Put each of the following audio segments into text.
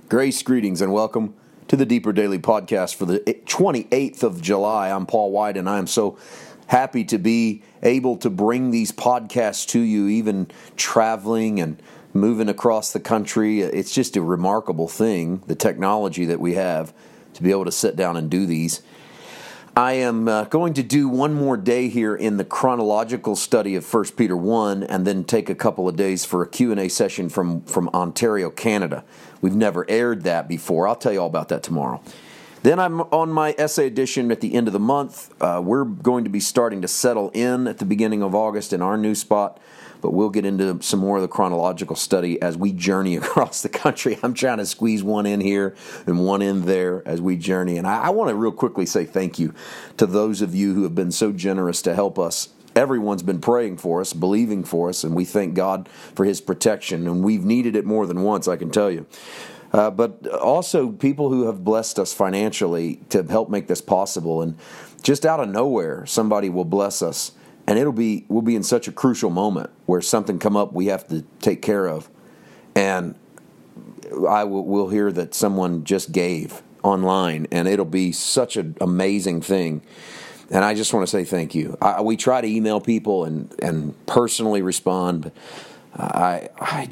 Grace, greetings, and welcome to the Deeper Daily Podcast for the 28th of July. I'm Paul White, and I am so happy to be able to bring these podcasts to you, even traveling and moving across the country. It's just a remarkable thing, the technology that we have to be able to sit down and do these. I am going to do one more day here in the chronological study of 1 Peter 1 and then take a couple of days for a Q&A session from Ontario, Canada. We've never aired that before. I'll tell you all about that tomorrow. Then I'm on my essay edition at the end of the month. We're going to be starting to settle in at the beginning of August in our new spot, but we'll get into some more of the chronological study as we journey across the country. I'm trying to squeeze one in here and one in there as we journey. And I want to real quickly say thank you to those of you who have been so generous to help us. Everyone's been praying for us, believing for us, and we thank God for His protection. And we've needed it more than once, I can tell you. But also people who have blessed us financially to help make this possible. And just out of nowhere, somebody will bless us. And we'll be in such a crucial moment where something come up we have to take care of. And we'll hear that someone just gave online, and it'll be such an amazing thing. And I just want to say thank you. We try to email people and personally respond. But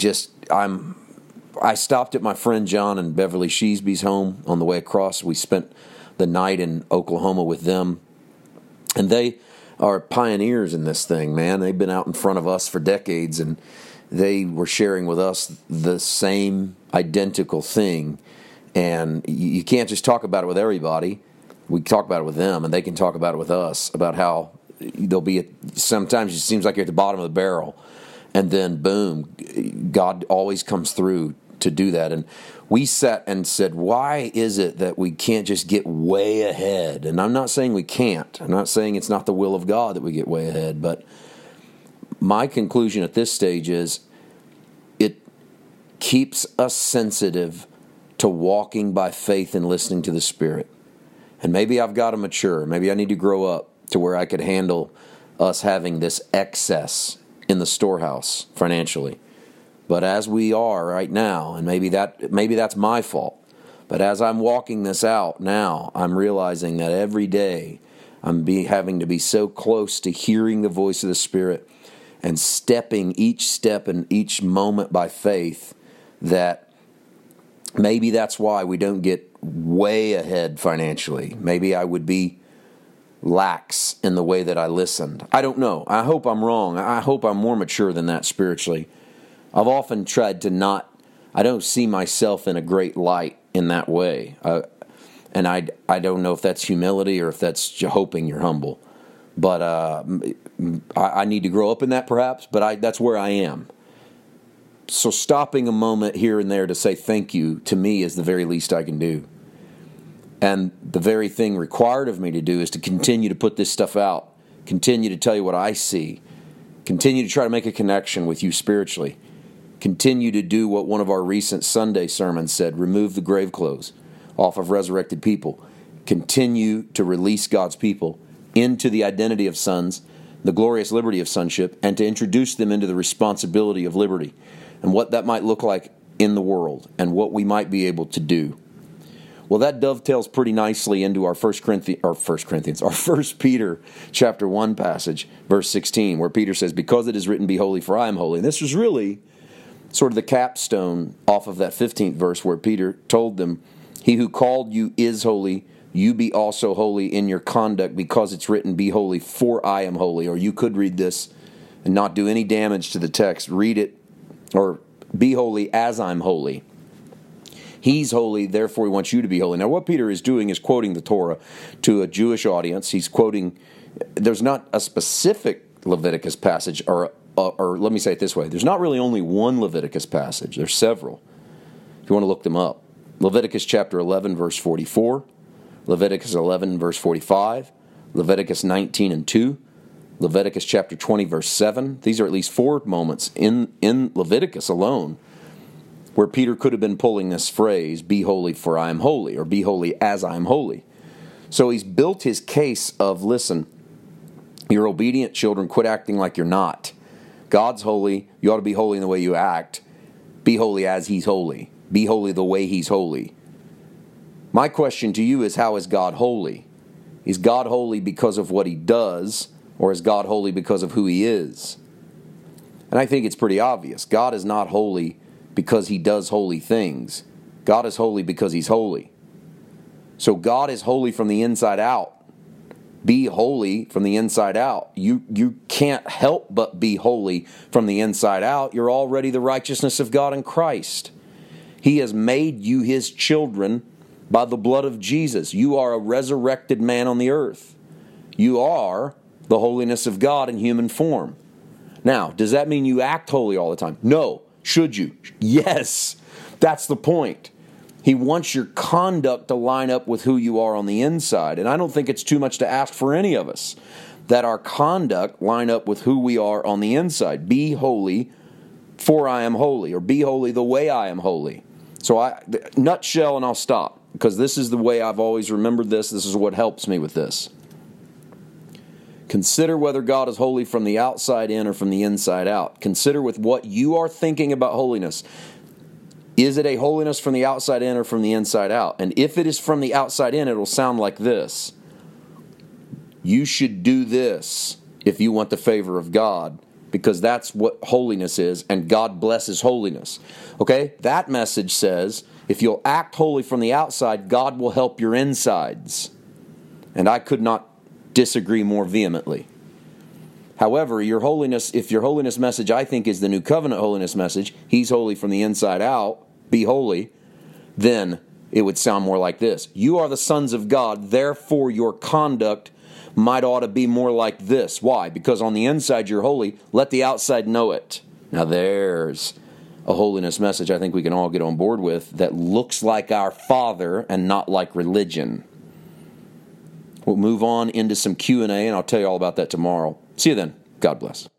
I stopped at my friend John and Beverly Sheesby's home on the way across. We spent the night in Oklahoma with them, and they are pioneers in this thing, man. They've been out in front of us for decades, and they were sharing with us the same identical thing. And you can't just talk about it with everybody. We talk about it with them, and they can talk about it with us, about how sometimes it seems like you're at the bottom of the barrel, and then boom, God always comes through to do that. And we sat and said, why is it that we can't just get way ahead? And I'm not saying we can't. I'm not saying it's not the will of God that we get way ahead. But my conclusion at this stage is it keeps us sensitive to walking by faith and listening to the Spirit. And maybe I've got to mature. Maybe I need to grow up to where I could handle us having this excess in the storehouse financially. But as we are right now, and maybe that's my fault, but as I'm walking this out now, I'm realizing that every day I'm having to be so close to hearing the voice of the Spirit and stepping each step and each moment by faith, that maybe that's why we don't get way ahead financially. Maybe I would be lax in the way that I listened. I don't know. I hope I'm wrong. I hope I'm more mature than that spiritually. I've often tried to I don't see myself in a great light in that way. And I don't know if that's humility or if that's hoping you're humble. But I need to grow up in that perhaps, but that's where I am. So stopping a moment here and there to say thank you to me is the very least I can do. And the very thing required of me to do is to continue to put this stuff out, continue to tell you what I see, continue to try to make a connection with you spiritually, continue to do what one of our recent Sunday sermons said, remove the grave clothes off of resurrected people, continue to release God's people into the identity of sons, the glorious liberty of sonship, and to introduce them into the responsibility of liberty and what that might look like in the world and what we might be able to do. Well, that dovetails pretty nicely into our 1 Peter chapter 1 passage, verse 16, where Peter says, because it is written, be holy, for I am holy. And this was really sort of the capstone off of that 15th verse where Peter told them, he who called you is holy, you be also holy in your conduct, because it's written, be holy, for I am holy. Or you could read this and not do any damage to the text. Read it, or be holy as I'm holy. He's holy, therefore he wants you to be holy. Now what Peter is doing is quoting the Torah to a Jewish audience. He's quoting, there's not a specific Leviticus passage, or let me say it this way, there's not really only one Leviticus passage, there's several, if you want to look them up. Leviticus chapter 11, verse 44, Leviticus 11, verse 45, Leviticus 19 and 2, Leviticus chapter 20, verse 7. These are at least 4 moments in Leviticus alone where Peter could have been pulling this phrase, be holy for I am holy, or be holy as I am holy. So he's built his case of, listen, you're obedient children, quit acting like you're not. God's holy, you ought to be holy in the way you act. Be holy as he's holy. Be holy the way he's holy. My question to you is, how is God holy? Is God holy because of what he does, or is God holy because of who he is? And I think it's pretty obvious. God is not holy because he does holy things. God is holy because he's holy. So God is holy from the inside out. Be holy from the inside out. You can't help but be holy from the inside out. You're already the righteousness of God in Christ. He has made you his children by the blood of Jesus. You are a resurrected man on the earth. You are the holiness of God in human form. Now, does that mean you act holy all the time? No. Should you? Yes. That's the point. He wants your conduct to line up with who you are on the inside. And I don't think it's too much to ask for any of us that our conduct line up with who we are on the inside. Be holy, for I am holy, or be holy the way I am holy. So nutshell, and I'll stop, because this is the way I've always remembered this. This is what helps me with this. Consider whether God is holy from the outside in or from the inside out. Consider with what you are thinking about holiness. Is it a holiness from the outside in or from the inside out? And if it is from the outside in, it will sound like this. You should do this if you want the favor of God, because that's what holiness is, and God blesses holiness. Okay? That message says, if you'll act holy from the outside, God will help your insides. And I could not disagree more vehemently. However, if your holiness message, I think, is the New Covenant holiness message, he's holy from the inside out, be holy, then it would sound more like this. You are the sons of God, therefore your conduct ought to be more like this. Why? Because on the inside you're holy, let the outside know it. Now there's a holiness message I think we can all get on board with that looks like our Father and not like religion. We'll move on into some Q&A, and I'll tell you all about that tomorrow. See you then. God bless.